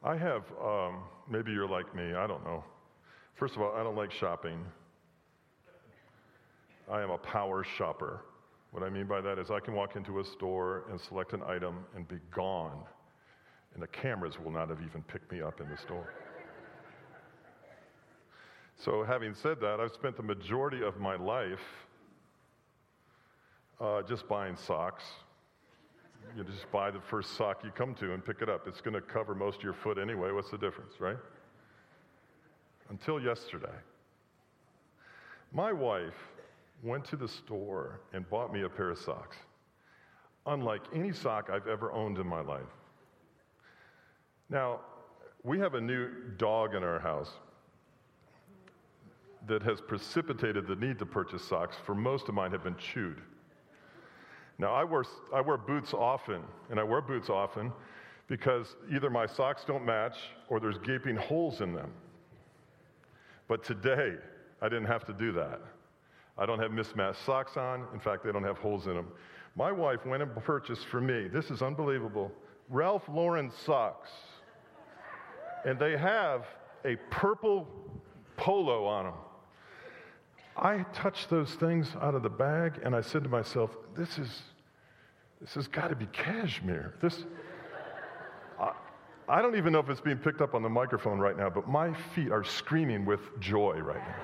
I have, maybe you're like me, I don't know. First of all, I don't like shopping. I am a power shopper. What I mean by that is I can walk into a store and select an item and be gone, and the cameras will not have even picked me up in the store. So having said that, I've spent the majority of my life just buying socks. You just buy the first sock you come to and pick it up. It's going to cover most of your foot anyway. What's the difference, right? Until yesterday. My wife went to the store and bought me a pair of socks, unlike any sock I've ever owned in my life. Now, we have a new dog in our house that has precipitated the need to purchase socks, for most of mine have been chewed. Now, I wear boots often, and I wear boots often because either my socks don't match or there's gaping holes in them. But today, I didn't have to do that. I don't have mismatched socks on. In fact, they don't have holes in them. My wife went and purchased for me, this is unbelievable, Ralph Lauren socks. And they have a purple polo on them. I touched those things out of the bag, and I said to myself, this has got to be cashmere. I don't even know if it's being picked up on the microphone right now, but my feet are screaming with joy right now.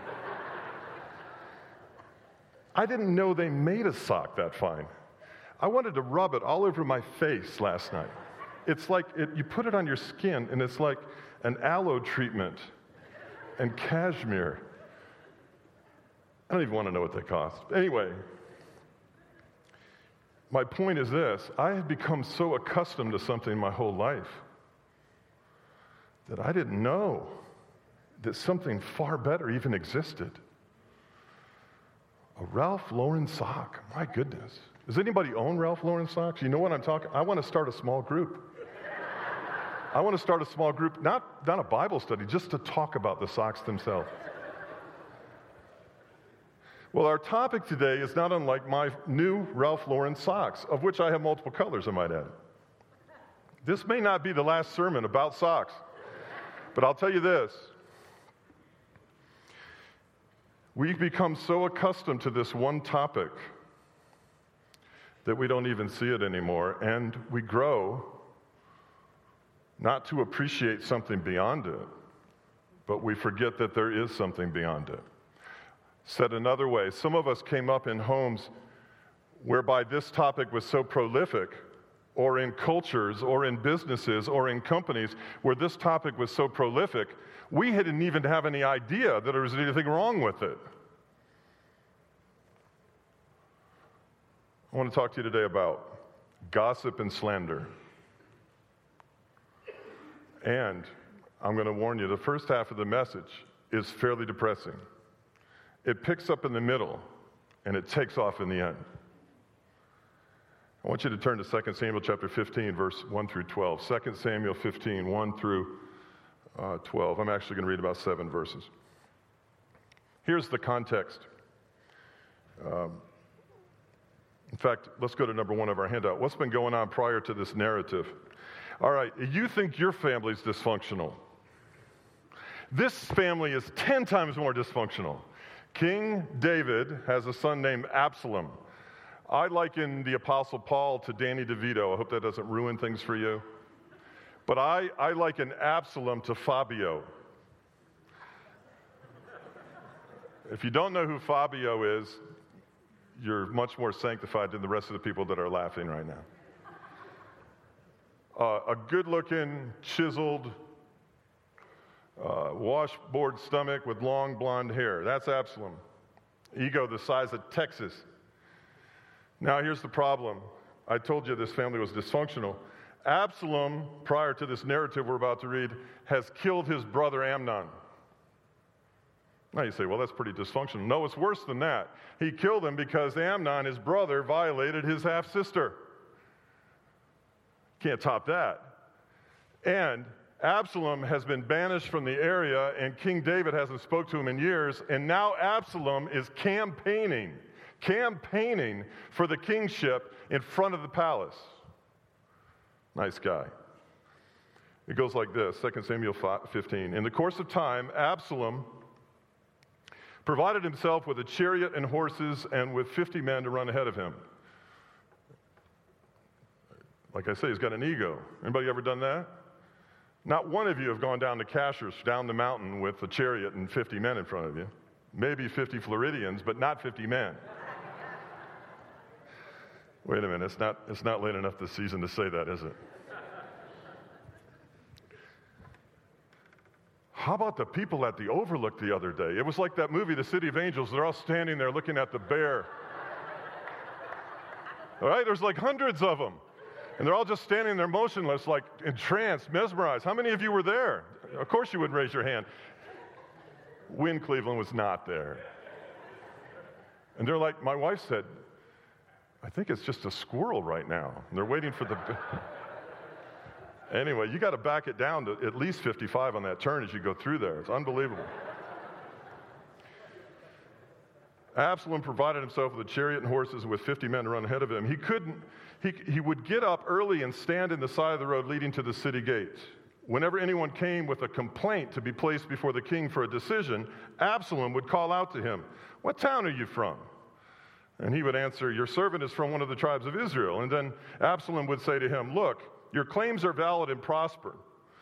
I didn't know they made a sock that fine. I wanted to rub it all over my face last night. It's like you put it on your skin, and it's like an aloe treatment and cashmere. I don't even want to know what they cost. Anyway, my point is this. I had become so accustomed to something my whole life that I didn't know that something far better even existed. A Ralph Lauren sock. My goodness. Does anybody own Ralph Lauren socks? You know what I'm talking? I want to start a small group. I want to start a small group, not a Bible study, just to talk about the socks themselves. Well, our topic today is not unlike my new Ralph Lauren socks, of which I have multiple colors, I might add. This may not be the last sermon about socks, but I'll tell you this. We've become so accustomed to this one topic that we don't even see it anymore, and we grow not to appreciate something beyond it, but we forget that there is something beyond it. Said another way, some of us came up in homes whereby this topic was so prolific, or in cultures, or in businesses, or in companies where this topic was so prolific, we didn't even have any idea that there was anything wrong with it. I want to talk to you today about gossip and slander. And I'm going to warn you, the first half of the message is fairly depressing. It picks up in the middle, and it takes off in the end. I want you to turn to 2 Samuel chapter 15, verse 1 through 12. 2 Samuel 15, 1 through 12. I'm actually going to read about 7 verses. Here's the context. In fact, let's go to number 1 of our handout. What's been going on prior to this narrative? All right, you think your family's dysfunctional. This family is 10 times more dysfunctional. King David has a son named Absalom. I liken the Apostle Paul to Danny DeVito. I hope that doesn't ruin things for you. But I liken Absalom to Fabio. If you don't know who Fabio is, you're much more sanctified than the rest of the people that are laughing right now. A good-looking, chiseled, washboard stomach with long blonde hair. That's Absalom. Ego the size of Texas. Now here's the problem. I told you this family was dysfunctional. Absalom, prior to this narrative we're about to read, has killed his brother Amnon. Now you say, well, that's pretty dysfunctional. No, it's worse than that. He killed him because Amnon, his brother, violated his half-sister. Can't top that. And Absalom has been banished from the area, and King David hasn't spoke to him in years, and now Absalom is campaigning for the kingship in front of the palace. Nice guy. It goes like this, 2 Samuel 15. In the course of time, Absalom provided himself with a chariot and horses and with 50 men to run ahead of him. Like I say, he's got an ego. Anybody ever done that? Not one of you have gone down to Cashers, down the mountain with a chariot and 50 men in front of you. Maybe 50 Floridians, but not 50 men. Wait a minute, it's not late enough this season to say that, is it? How about the people at the Overlook the other day? It was like that movie, The City of Angels. They're all standing there looking at the bear. All right, there's like hundreds of them. And they're all just standing there motionless, like entranced, mesmerized. How many of you were there? Of course you would raise your hand. Wynn Cleveland was not there. And they're like, my wife said, I think it's just a squirrel right now. And they're waiting for the... Anyway, you got to back it down to at least 55 on that turn as you go through there. It's unbelievable. Absalom provided himself with a chariot and horses with 50 men to run ahead of him. He would get up early and stand in the side of the road leading to the city gate. Whenever anyone came with a complaint to be placed before the king for a decision, Absalom would call out to him, "What town are you from?" And he would answer, "Your servant is from one of the tribes of Israel." And then Absalom would say to him, "Look, your claims are valid and proper,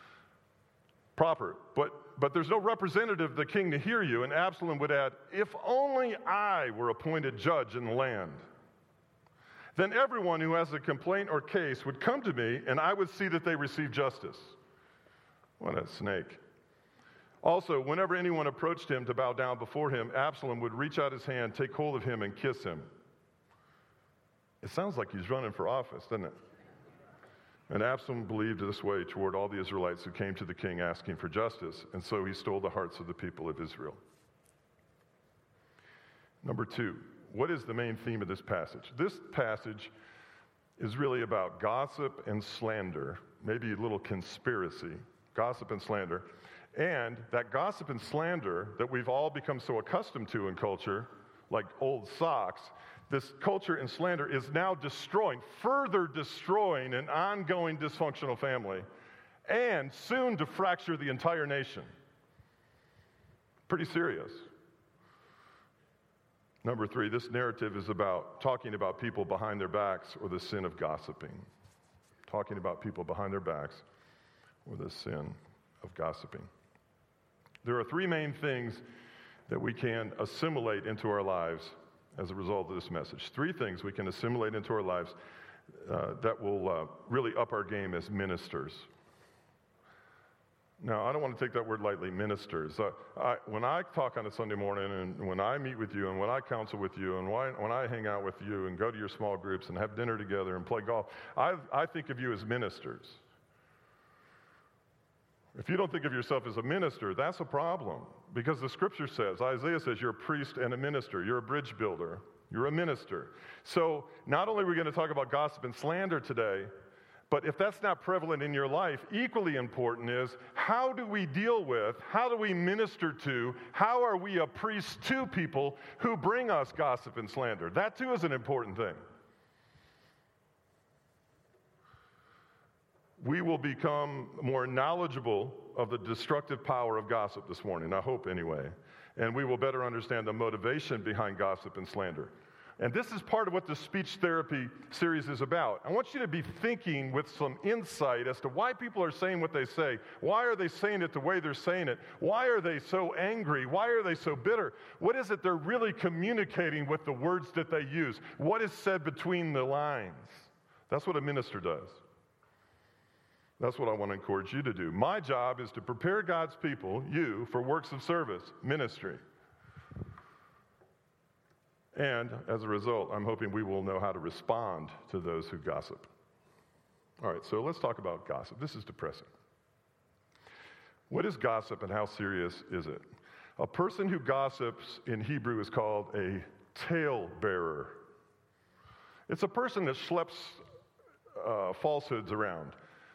but there's no representative of the king to hear you." And Absalom would add, "If only I were appointed judge in the land. Then everyone who has a complaint or case would come to me, and I would see that they receive justice." What a snake. Also, whenever anyone approached him to bow down before him, Absalom would reach out his hand, take hold of him, and kiss him. It sounds like he's running for office, doesn't it? And Absalom believed this way toward all the Israelites who came to the king asking for justice, and so he stole the hearts of the people of Israel. Number two, what is the main theme of this passage? This passage is really about gossip and slander, maybe a little conspiracy, gossip and slander, and that gossip and slander that we've all become so accustomed to in culture, like old socks, this culture and slander is now further destroying an ongoing dysfunctional family, and soon to fracture the entire nation. Pretty serious. Number three, this narrative is about talking about people behind their backs or the sin of gossiping. Talking about people behind their backs or the sin of gossiping. There are three main things that we can assimilate into our lives as a result of this message. Three things we can assimilate into our lives that will really up our game as ministers. Now, I don't want to take that word lightly, ministers. When I talk on a Sunday morning, and when I meet with you, and when I counsel with you, and when I hang out with you and go to your small groups and have dinner together and play golf, I think of you as ministers. If you don't think of yourself as a minister, that's a problem. Because the scripture says, Isaiah says, you're a priest and a minister. You're a bridge builder. You're a minister. So not only are we going to talk about gossip and slander today, but if that's not prevalent in your life, equally important is how do we deal with, how do we minister to, how are we a priest to people who bring us gossip and slander? That too is an important thing. We will become more knowledgeable of the destructive power of gossip this morning, I hope anyway, and we will better understand the motivation behind gossip and slander. And this is part of what the speech therapy series is about. I want you to be thinking with some insight as to why people are saying what they say. Why are they saying it the way they're saying it? Why are they so angry? Why are they so bitter? What is it they're really communicating with the words that they use? What is said between the lines? That's what a minister does. That's what I want to encourage you to do. My job is to prepare God's people, you, for works of service, ministry. And as a result, I'm hoping we will know how to respond to those who gossip. All right, so let's talk about gossip. This is depressing. What is gossip and how serious is it? A person who gossips in Hebrew is called a talebearer. It's a person that schleps falsehoods around.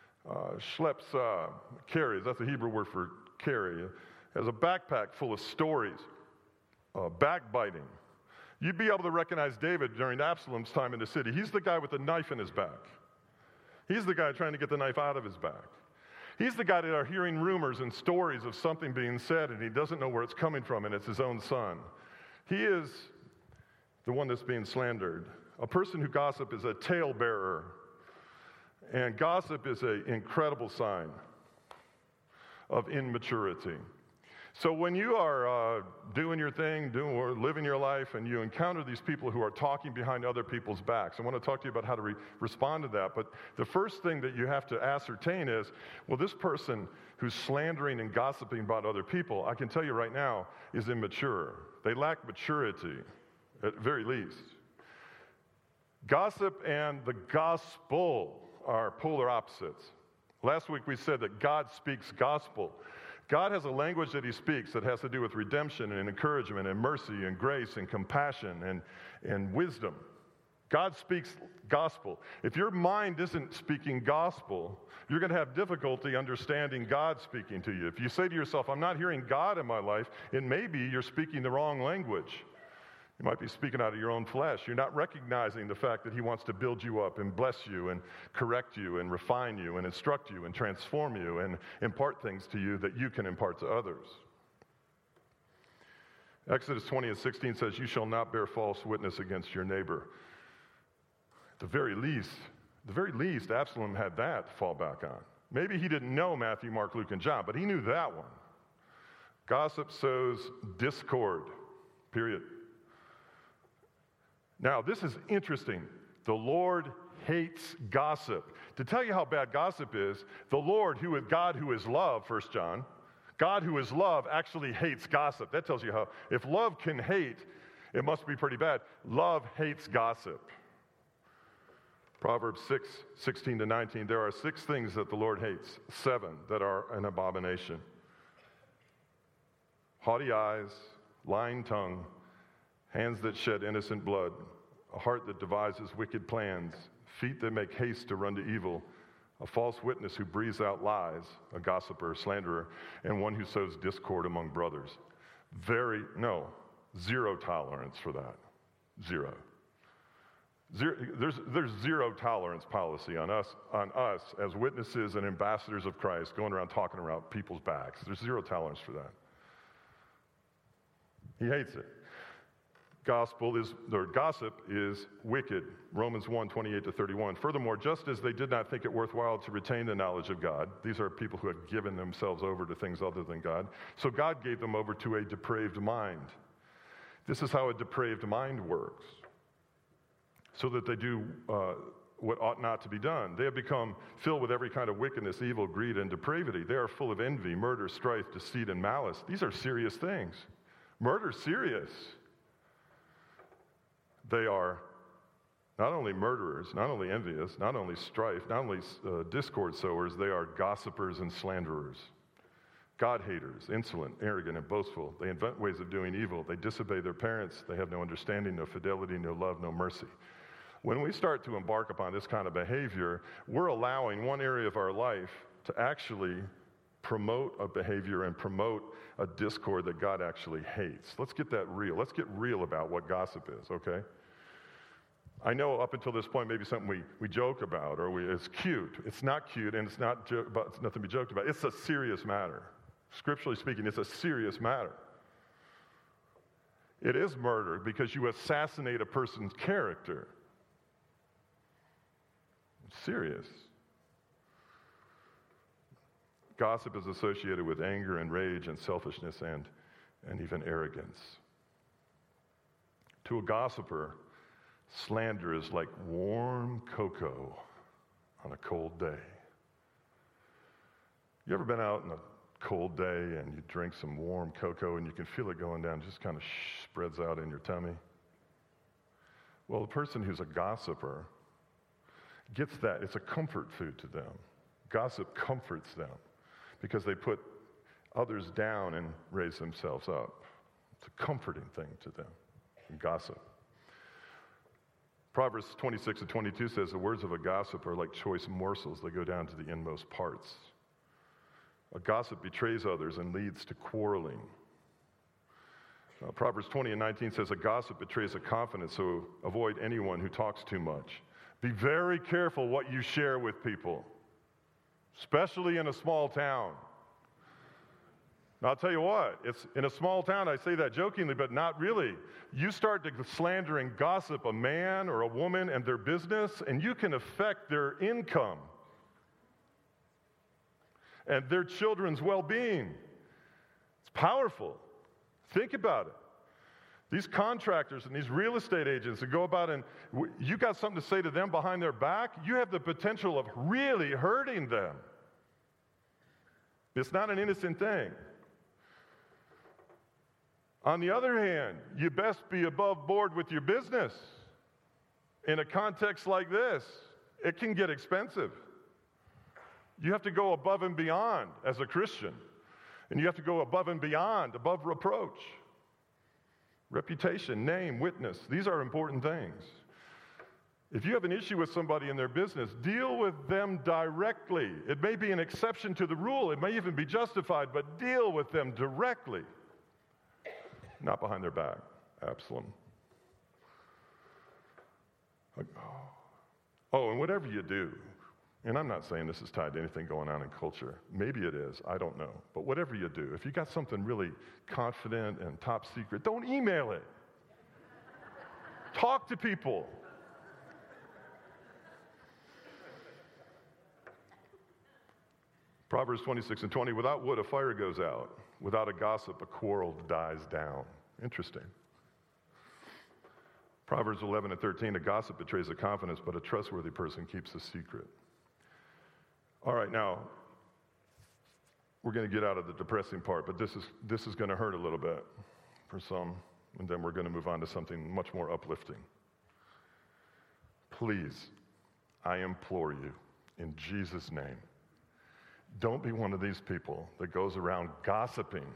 Carries, that's the Hebrew word for carry, has a backpack full of stories, backbiting. You'd be able to recognize David during Absalom's time in the city. He's the guy with the knife in his back. He's the guy trying to get the knife out of his back. He's the guy that are hearing rumors and stories of something being said, and he doesn't know where it's coming from, and it's his own son. He is the one that's being slandered. A person who gossip is a talebearer, and gossip is an incredible sign of immaturity. So when you are doing your thing, or living your life, and you encounter these people who are talking behind other people's backs, I want to talk to you about how to respond to that. But the first thing that you have to ascertain is, well, this person who's slandering and gossiping about other people, I can tell you right now, is immature. They lack maturity, at very least. Gossip and the gospel are polar opposites. Last week we said that God speaks gospel. God has a language that he speaks that has to do with redemption and encouragement and mercy and grace and compassion and wisdom. God speaks gospel. If your mind isn't speaking gospel, you're going to have difficulty understanding God speaking to you. If you say to yourself, I'm not hearing God in my life, it may be you're speaking the wrong language. You might be speaking out of your own flesh. You're not recognizing the fact that he wants to build you up and bless you and correct you and refine you and instruct you and transform you and impart things to you that you can impart to others. Exodus 20:16 says, you shall not bear false witness against your neighbor. At the very least, Absalom had that to fall back on. Maybe he didn't know Matthew, Mark, Luke, and John, but he knew that one. Gossip sows discord, period. Now, this is interesting. The Lord hates gossip. To tell you how bad gossip is, the Lord, who is God, who is love, 1 John, God, who is love, actually hates gossip. That tells you how, if love can hate, it must be pretty bad. Love hates gossip. Proverbs 6:16-19, there are 6 things that the Lord hates, 7 that are an abomination. Haughty eyes, lying tongue, hands that shed innocent blood, a heart that devises wicked plans, feet that make haste to run to evil, a false witness who breathes out lies, a gossiper, a slanderer, and one who sows discord among brothers. Zero tolerance for that. Zero. There's zero tolerance policy on us as witnesses and ambassadors of Christ going around talking around people's backs. There's zero tolerance for that. He hates it. Gossip is wicked. Romans 1:28-31. Furthermore, just as they did not think it worthwhile to retain the knowledge of God, these are people who had given themselves over to things other than God, so God gave them over to a depraved mind. This is how a depraved mind works, so that they do what ought not to be done. They have become filled with every kind of wickedness, evil, greed, and depravity. They are full of envy, murder, strife, deceit, and malice. These are serious things. Murder's serious. They are not only murderers, not only envious, not only strife, not only discord sowers, they are gossipers and slanderers, God haters, insolent, arrogant, and boastful. They invent ways of doing evil. They disobey their parents. They have no understanding, no fidelity, no love, no mercy. When we start to embark upon this kind of behavior, we're allowing one area of our life to actually promote a behavior and promote a discord that God actually hates. Let's get that real. Let's get real about what gossip is, okay? I know up until this point, maybe something we joke about or it's cute. It's not cute and it's nothing to be joked about. It's a serious matter. Scripturally speaking, it's a serious matter. It is murder because you assassinate a person's character. It's serious. Gossip is associated with anger and rage and selfishness and even arrogance. To a gossiper, slander is like warm cocoa on a cold day. You ever been out on a cold day and you drink some warm cocoa and you can feel it going down, just kind of spreads out in your tummy? Well, the person who's a gossiper gets that. It's a comfort food to them. Gossip comforts them because they put others down and raise themselves up. It's a comforting thing to them, gossip. Proverbs 26:22 says, the words of a gossip are like choice morsels. They go down to the inmost parts. A gossip betrays others and leads to quarreling. Proverbs 20:19 says, a gossip betrays a confidence, so avoid anyone who talks too much. Be very careful what you share with people. especially in a small town. Now, I'll tell you what, it's in a small town, I say that jokingly, but not really. You start to slander and gossip a man or a woman and their business, and you can affect their income and their children's well-being. It's powerful. Think about it. These contractors and these real estate agents that go about and you got something to say to them behind their back, you have the potential of really hurting them. It's not an innocent thing. On the other hand, you best be above board with your business. In a context like this, it can get expensive. You have to go above and beyond as a Christian. And you have to go above and beyond, above reproach. Reputation, name, witness, these are important things. If you have an issue with somebody in their business, deal with them directly. It may be an exception to the rule, it may even be justified, but deal with them directly. Not behind their back. Absalom. Oh, and whatever you do, and I'm not saying this is tied to anything going on in culture. Maybe it is, I don't know. But whatever you do, if you got something really confident and top secret, don't email it. Talk to people. Proverbs 26:20, without wood a fire goes out. Without a gossip a quarrel dies down. Interesting. Proverbs 11:13, a gossip betrays a confidence, but a trustworthy person keeps a secret. All right, now, we're going to get out of the depressing part, but this is going to hurt a little bit for some, and then we're going to move on to something much more uplifting. Please, I implore you, in Jesus' name, don't be one of these people that goes around gossiping.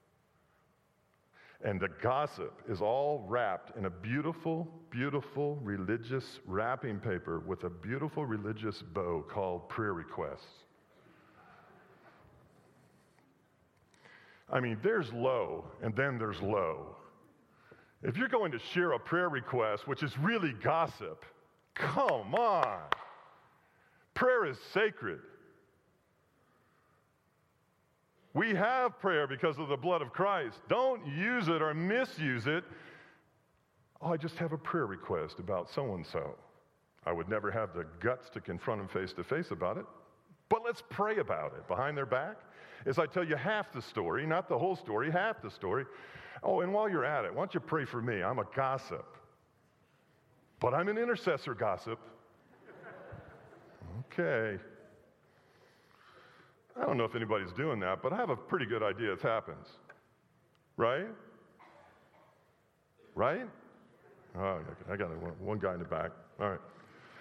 And the gossip is all wrapped in a beautiful, beautiful religious wrapping paper with a beautiful religious bow called prayer requests. I mean, there's low, and then there's low. If you're going to share a prayer request, which is really gossip, come on. Prayer is sacred. We have prayer because of the blood of Christ. Don't use it or misuse it. Oh, I just have a prayer request about so-and-so. I would never have the guts to confront them face-to-face about it, but let's pray about it behind their back. As I tell you half the story, not the whole story, half the story. Oh, and while you're at it, why don't you pray for me? I'm a gossip. But I'm an intercessor gossip. Okay. I don't know if anybody's doing that, but I have a pretty good idea it happens. Right? Right? Oh, I got one guy in the back. All right.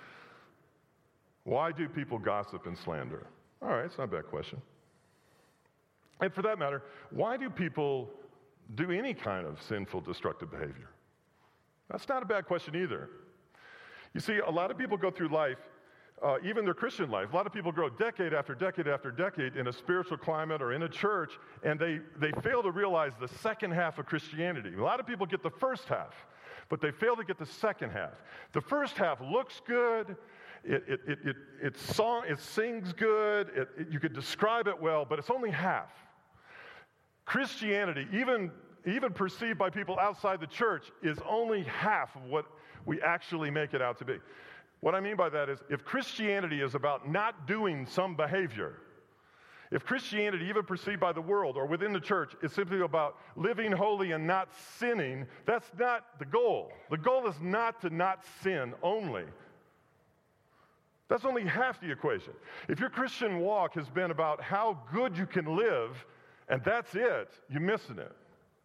Why do people gossip and slander? All right, it's not a bad question. And for that matter, why do people do any kind of sinful, destructive behavior? That's not a bad question either. You see, a lot of people go through life, even their Christian life, a lot of people grow decade after decade after decade in a spiritual climate or in a church, and they fail to realize the second half of Christianity. A lot of people get the first half, but they fail to get the second half. The first half looks good, it sings good, you could describe it well, but it's only half. Christianity, even perceived by people outside the church, is only half of what we actually make it out to be. What I mean by that is, if Christianity is about not doing some behavior, if Christianity, even perceived by the world or within the church, is simply about living holy and not sinning, that's not the goal. The goal is not to not sin only. That's only half the equation. If your Christian walk has been about how good you can live, and that's it, you're missing it.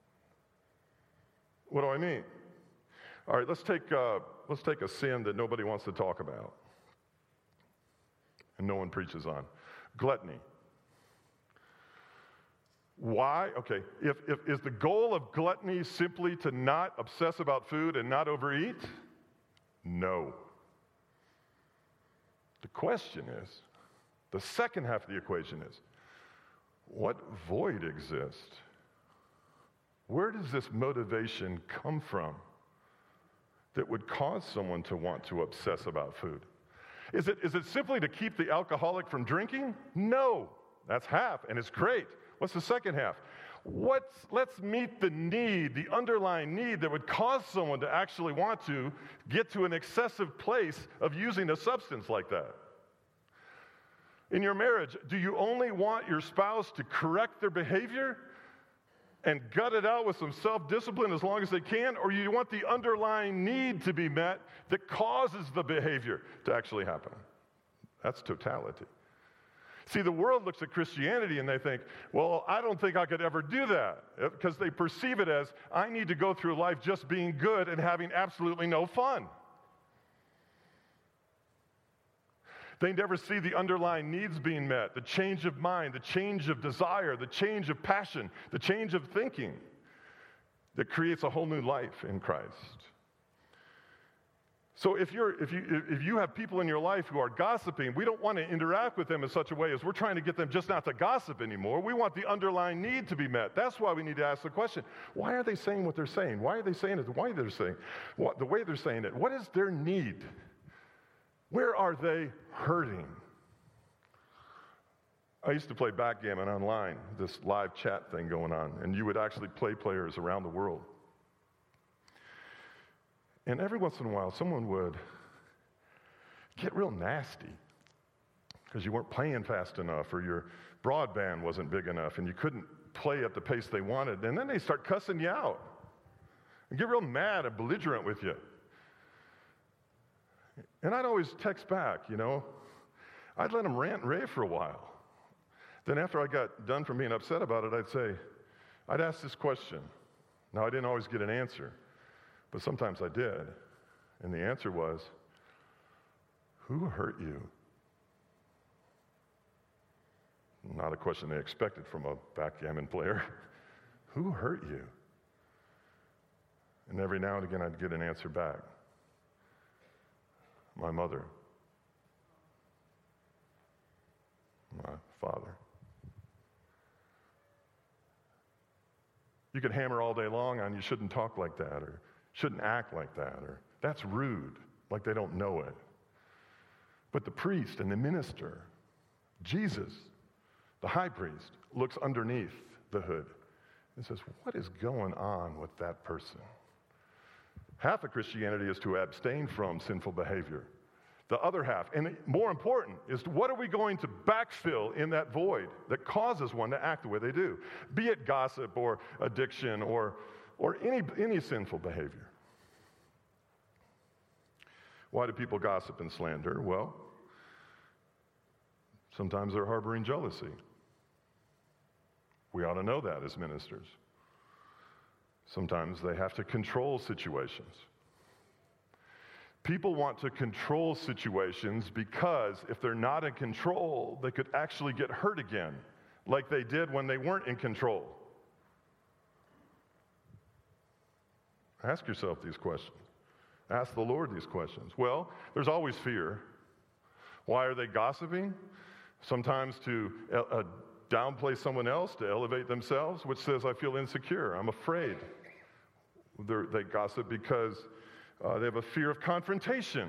What do I mean? All right, let's take a sin that nobody wants to talk about and no one preaches on. Gluttony. Why? Okay, if is the goal of gluttony simply to not obsess about food and not overeat? No. The question is, the second half of the equation is, what void exists? Where does this motivation come from that would cause someone to want to obsess about food? Is it simply to keep the alcoholic from drinking? No, that's half, and it's great. What's the second half? Let's meet the need, the underlying need that would cause someone to actually want to get to an excessive place of using a substance like that. In your marriage, do you only want your spouse to correct their behavior and gut it out with some self-discipline as long as they can, or you want the underlying need to be met that causes the behavior to actually happen? That's totality. See, the world looks at Christianity and they think, well, I don't think I could ever do that, because they perceive it as, I need to go through life just being good and having absolutely no fun. They never see the underlying needs being met, the change of mind, the change of desire, the change of passion, the change of thinking that creates a whole new life in Christ. So if you have people in your life who are gossiping, we don't want to interact with them in such a way as we're trying to get them just not to gossip anymore. We want the underlying need to be met. That's why we need to ask the question, why are they saying what they're saying? Why are they saying it the way they're saying the way they're saying it? What is their need? Where are they hurting? I used to play backgammon online, this live chat thing going on, and you would actually play players around the world. And every once in a while, someone would get real nasty because you weren't playing fast enough, or your broadband wasn't big enough, and you couldn't play at the pace they wanted. And then they start cussing you out and get real mad and belligerent with you. And I'd always text back, I'd let them rant and rave for a while. Then after I got done from being upset about it, I'd ask this question. Now, I didn't always get an answer, but sometimes I did. And the answer was, who hurt you? Not a question they expected from a backgammon player. Who hurt you? And every now and again, I'd get an answer back. My mother. My father. You could hammer all day long on you shouldn't talk like that, or shouldn't act like that, or that's rude, like they don't know it. But the priest and the minister, Jesus, the high priest, looks underneath the hood and says, what is going on with that person? Half of Christianity is to abstain from sinful behavior. The other half, and more important, is what are we going to backfill in that void that causes one to act the way they do? Be it gossip or addiction or any sinful behavior. Why do people gossip and slander? Well, sometimes they're harboring jealousy. We ought to know that as ministers. Sometimes they have to control situations. People want to control situations because if they're not in control, they could actually get hurt again, like they did when they weren't in control. Ask yourself these questions. Ask the Lord these questions. Well, there's always fear. Why are they gossiping? Sometimes to downplay someone else, to elevate themselves, which says, I feel insecure, I'm afraid. They gossip because they have a fear of confrontation.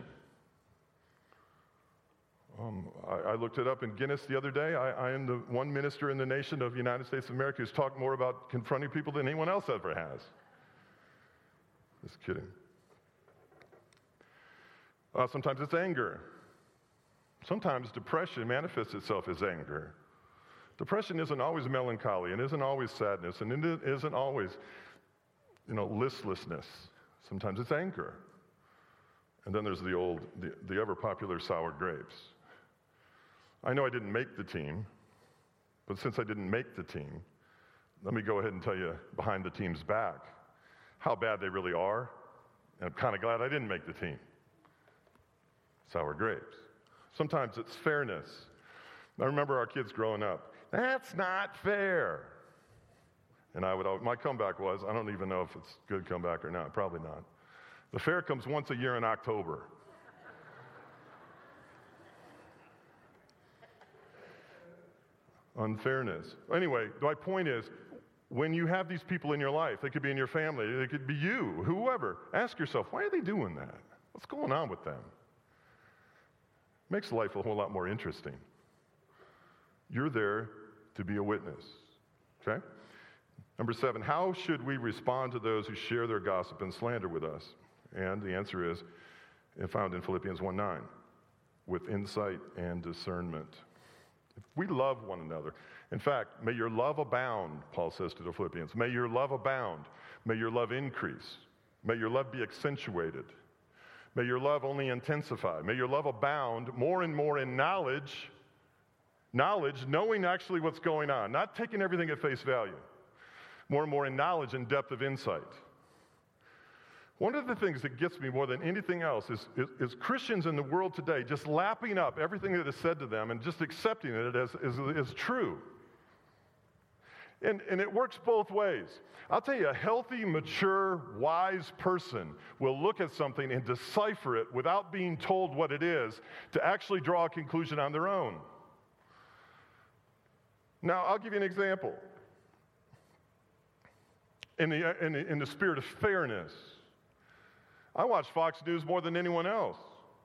I looked it up in Guinness the other day. I am the one minister in the nation of the United States of America who's talked more about confronting people than anyone else ever has. Just kidding. Sometimes it's anger. Sometimes depression manifests itself as anger. Depression isn't always melancholy, and isn't always sadness, and it isn't always, listlessness. Sometimes it's anger. And then there's the ever popular sour grapes. I know I didn't make the team, but since I didn't make the team, let me go ahead and tell you behind the team's back how bad they really are. And I'm kind of glad I didn't make the team. Sour grapes. Sometimes it's fairness. I remember our kids growing up. That's not fair. And my comeback was, I don't even know if it's a good comeback or not, probably not. The fair comes once a year in October. Unfairness. Anyway, my point is, when you have these people in your life, they could be in your family, they could be you, whoever, ask yourself, why are they doing that? What's going on with them? Makes life a whole lot more interesting. You're there to be a witness, okay? Number 7, how should we respond to those who share their gossip and slander with us? And the answer is found in Philippians 1:9, with insight and discernment. If we love one another, in fact, may your love abound, Paul says to the Philippians. May your love abound. May your love increase. May your love be accentuated. May your love only intensify. May your love abound more and more in knowledge, knowing actually what's going on, not taking everything at face value. More and more in knowledge and depth of insight. One of the things that gets me more than anything else is Christians in the world today just lapping up everything that is said to them and just accepting it as true. And it works both ways. I'll tell you, a healthy, mature, wise person will look at something and decipher it without being told what it is to actually draw a conclusion on their own. Now, I'll give you an example. In the spirit of fairness, I watch Fox News more than anyone else.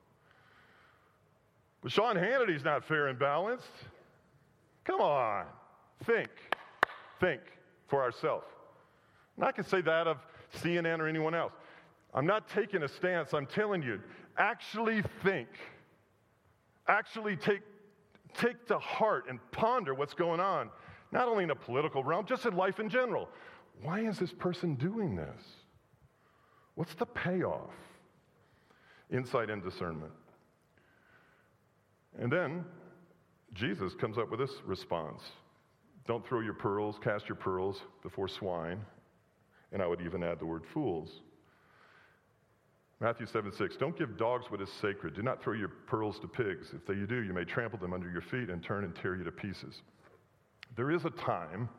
But Sean Hannity's not fair and balanced. Come on. Think for ourselves. And I can say that of CNN or anyone else. I'm not taking a stance. I'm telling you, actually think. Actually take to heart and ponder what's going on, not only in the political realm, just in life in general. Why is this person doing this? What's the payoff? Insight and discernment. And then Jesus comes up with this response. Don't throw your pearls, cast your pearls before swine. And I would even add the word fools. Matthew 7:6, don't give dogs what is sacred. Do not throw your pearls to pigs. If you do, you may trample them under your feet and turn and tear you to pieces. There is a time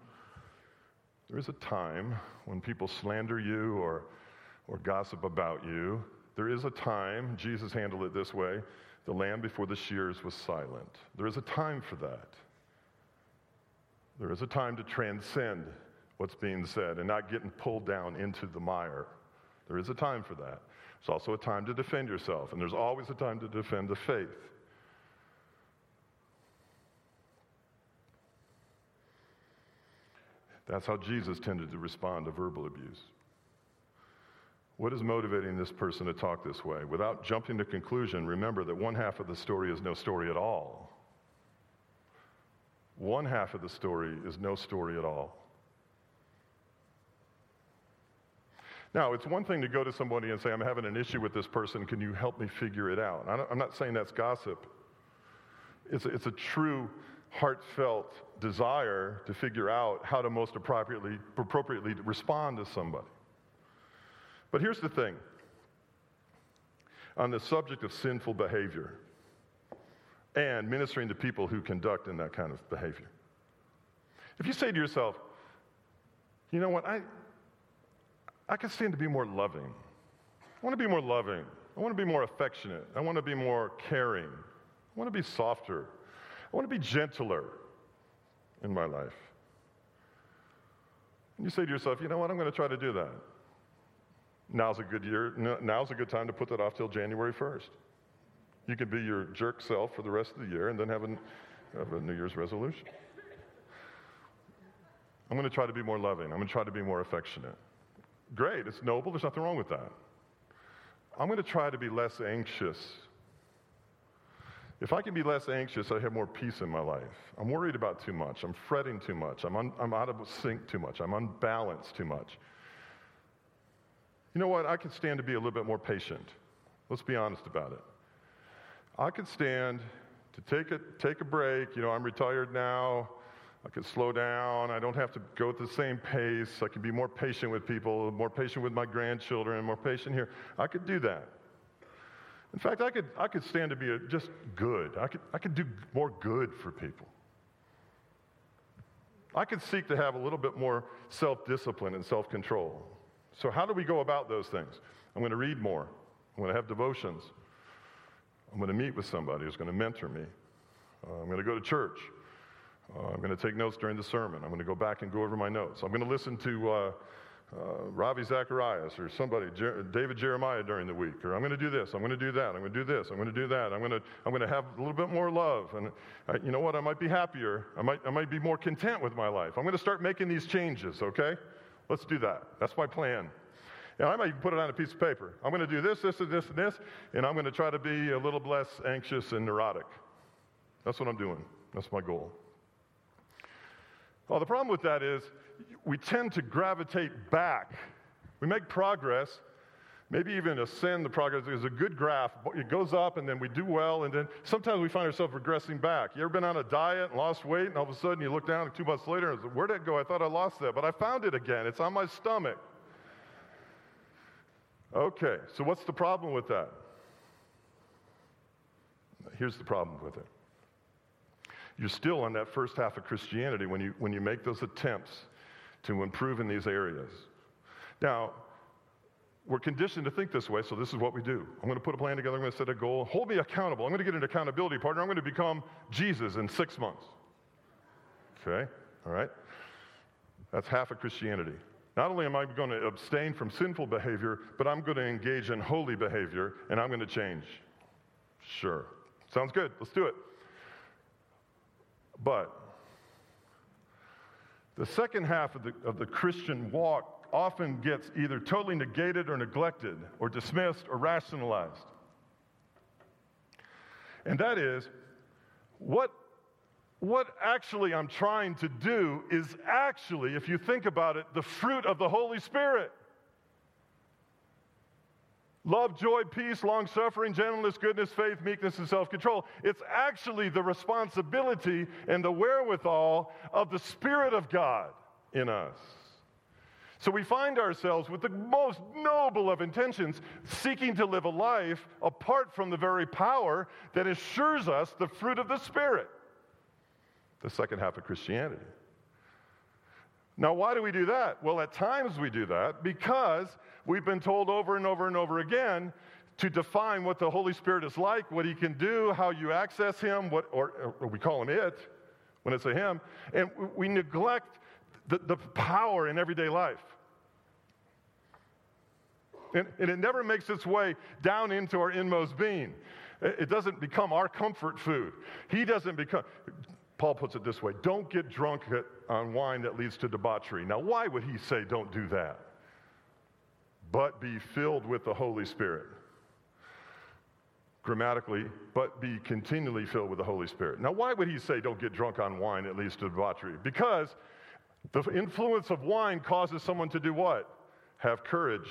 when people slander you or gossip about you. There is a time, Jesus handled it this way, the lamb before the shears was silent. There is a time for that. There is a time to transcend what's being said and not getting pulled down into the mire. There is a time for that. There's also a time to defend yourself, and there's always a time to defend the faith. That's how Jesus tended to respond to verbal abuse. What is motivating this person to talk this way? Without jumping to conclusion, remember that one half of the story is no story at all. One half of the story is no story at all. Now, it's one thing to go to somebody and say, I'm having an issue with this person, can you help me figure it out? I'm not saying that's gossip. It's a true, heartfelt desire to figure out how to most appropriately respond to somebody. But here's the thing. On the subject of sinful behavior and ministering to people who conduct in that kind of behavior, if you say to yourself, you know what, I can stand to be more loving. I want to be more loving. I want to be more affectionate. I want to be more caring. I want to be softer. I want to be gentler in my life. And you say to yourself, you know what, I'm going to try to do that. Now's a good time to put that off till January 1st. You can be your jerk self for the rest of the year and then have a New Year's resolution. I'm going to try to be more loving. I'm going to try to be more affectionate. Great, it's noble, there's nothing wrong with that. I'm going to try to be less anxious. If I can be less anxious, I have more peace in my life. I'm worried about too much. I'm fretting too much. I'm out of sync too much. I'm unbalanced too much. You know what? I can stand to be a little bit more patient. Let's be honest about it. I could stand to take a break. You know, I'm retired now. I could slow down. I don't have to go at the same pace. I can be more patient with people, more patient with my grandchildren, more patient here. I could do that. In fact, I could stand to be just good. I could do more good for people. I could seek to have a little bit more self-discipline and self-control. So how do we go about those things? I'm going to read more. I'm going to have devotions. I'm going to meet with somebody who's going to mentor me. I'm going to go to church. I'm going to take notes during the sermon. I'm going to go back and go over my notes. I'm going to listen to Ravi Zacharias or somebody, David Jeremiah during the week, or I'm going to do this, I'm going to do that, I'm going to do this, I'm going to do that, I'm going to have a little bit more love, and you know what, I might be happier, I might be more content with my life. I'm going to start making these changes, okay? Let's do that. That's my plan. And I might even put it on a piece of paper. I'm going to do this, this, and this, and this, and I'm going to try to be a little less anxious and neurotic. That's what I'm doing. That's my goal. Well, the problem with that is we tend to gravitate back. We make progress, maybe even ascend the progress. There's a good graph. It goes up, and then we do well, and then sometimes we find ourselves regressing back. You ever been on a diet and lost weight, and all of a sudden you look down, and 2 months later, and where did it go? I thought I lost that, but I found it again. It's on my stomach. Okay, so what's the problem with that? Here's the problem with it. You're still on that first half of Christianity when you make those attempts to improve in these areas. Now, we're conditioned to think this way, so this is what we do. I'm going to put a plan together, I'm going to set a goal, hold me accountable. I'm going to get an accountability partner, I'm going to become Jesus in 6 months. Okay, all right? That's half of Christianity. Not only am I going to abstain from sinful behavior, but I'm going to engage in holy behavior, and I'm going to change. Sure. Sounds good. Let's do it. But the second half of the Christian walk often gets either totally negated or neglected or dismissed or rationalized. And that is, what actually I'm trying to do is actually, if you think about it, the fruit of the Holy Spirit. Love, joy, peace, long-suffering, gentleness, goodness, faith, meekness, and self-control. It's actually the responsibility and the wherewithal of the Spirit of God in us. So we find ourselves with the most noble of intentions, seeking to live a life apart from the very power that assures us the fruit of the Spirit. The second half of Christianity. Now, why do we do that? Well, at times we do that because we've been told over and over and over again to define what the Holy Spirit is like, what He can do, how you access Him, or we call Him it when it's a Him, and we neglect the power in everyday life. And it never makes its way down into our inmost being. It doesn't become our comfort food. He doesn't become... Paul puts it this way, don't get drunk on wine that leads to debauchery. Now, why would he say don't do that? But be filled with the Holy Spirit. Grammatically, but be continually filled with the Holy Spirit. Now, why would he say don't get drunk on wine that leads to debauchery? Because the influence of wine causes someone to do what? Have courage.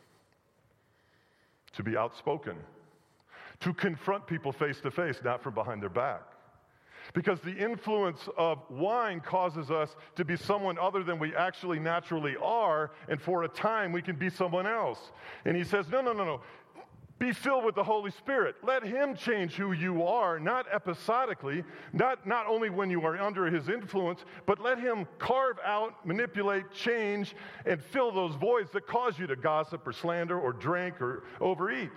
To be outspoken. To confront people face to face, not from behind their back. Because the influence of wine causes us to be someone other than we actually naturally are, and for a time we can be someone else. And he says, no. Be filled with the Holy Spirit. Let Him change who you are, not episodically, not only when you are under His influence, but let Him carve out, manipulate, change, and fill those voids that cause you to gossip or slander or drink or overeat.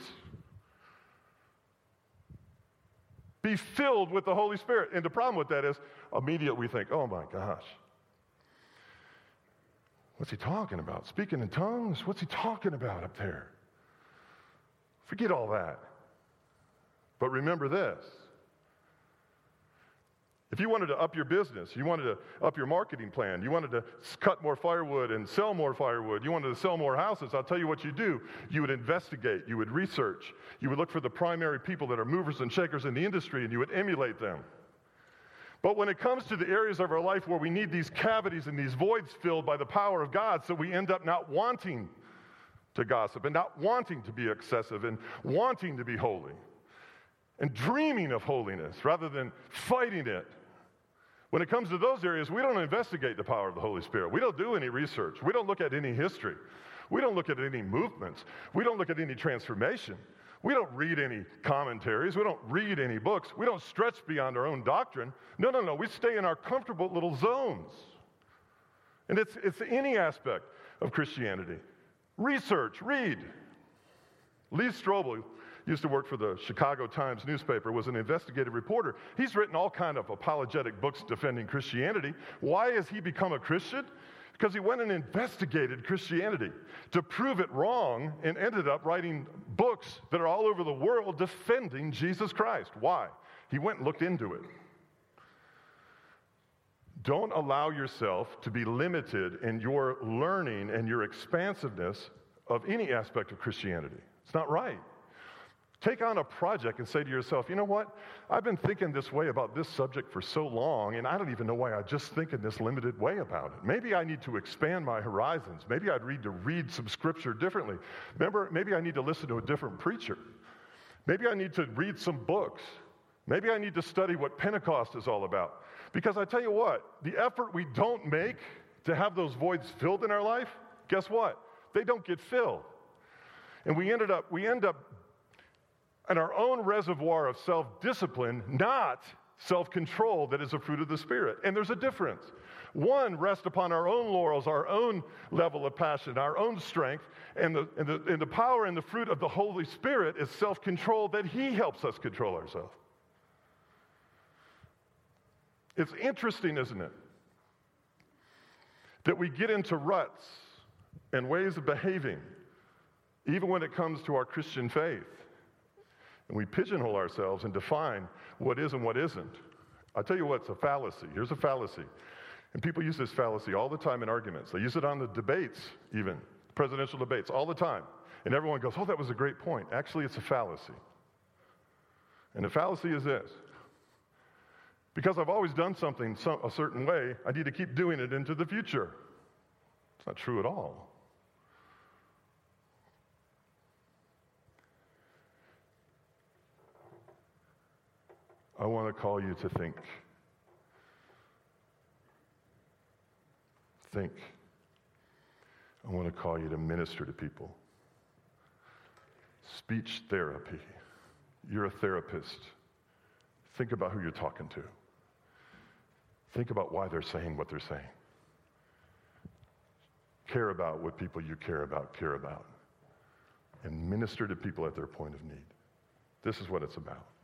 Be filled with the Holy Spirit. And the problem with that is, immediately we think, oh my gosh, what's he talking about? Speaking in tongues? What's he talking about up there? Forget all that. But remember this. If you wanted to up your business, you wanted to up your marketing plan, you wanted to cut more firewood and sell more firewood, you wanted to sell more houses, I'll tell you what you do. You would investigate, you would research, you would look for the primary people that are movers and shakers in the industry, and you would emulate them. But when it comes to the areas of our life where we need these cavities and these voids filled by the power of God, so we end up not wanting to gossip and not wanting to be excessive and wanting to be holy and dreaming of holiness rather than fighting it. When it comes to those areas, we don't investigate the power of the Holy Spirit. We don't do any research. We don't look at any history. We don't look at any movements. We don't look at any transformation. We don't read any commentaries. We don't read any books. We don't stretch beyond our own doctrine. No. We stay in our comfortable little zones. And it's any aspect of Christianity. Research, read. Lee Strobel used to work for the Chicago Times newspaper, was an investigative reporter. He's written all kinds of apologetic books defending Christianity. Why has he become a Christian? because he went and investigated Christianity to prove it wrong and ended up writing books that are all over the world defending Jesus Christ. Why? He went and looked into it. Don't allow yourself to be limited in your learning and your expansiveness of any aspect of Christianity. It's not right. Take on a project and say to yourself, you know what? I've been thinking this way about this subject for so long, and I don't even know why I just think in this limited way about it. Maybe I need to expand my horizons. Maybe I'd need to read some scripture differently. Maybe I need to listen to a different preacher. Maybe I need to read some books. Maybe I need to study what Pentecost is all about. Because I tell you what, the effort we don't make to have those voids filled in our life, guess what? They don't get filled. And we end up in our own reservoir of self-discipline, not self-control that is a fruit of the Spirit. And there's a difference. One rests upon our own laurels, our own level of passion, our own strength, and the power and the fruit of the Holy Spirit is self-control that He helps us control ourselves. It's interesting, isn't it, that we get into ruts and ways of behaving, even when it comes to our Christian faith. And we pigeonhole ourselves and define what is and what isn't. I'll tell you what's a fallacy. Here's a fallacy. And people use this fallacy all the time in arguments. They use it on the debates, even, presidential debates, all the time. And everyone goes, oh, that was a great point. Actually, it's a fallacy. And the fallacy is this. Because I've always done something a certain way, I need to keep doing it into the future. It's not true at all. I want to call you to think. Think. I want to call you to minister to people. Speech therapy. You're a therapist. Think about who you're talking to. Think about why they're saying what they're saying. Care about what people you care about. And minister to people at their point of need. This is what it's about.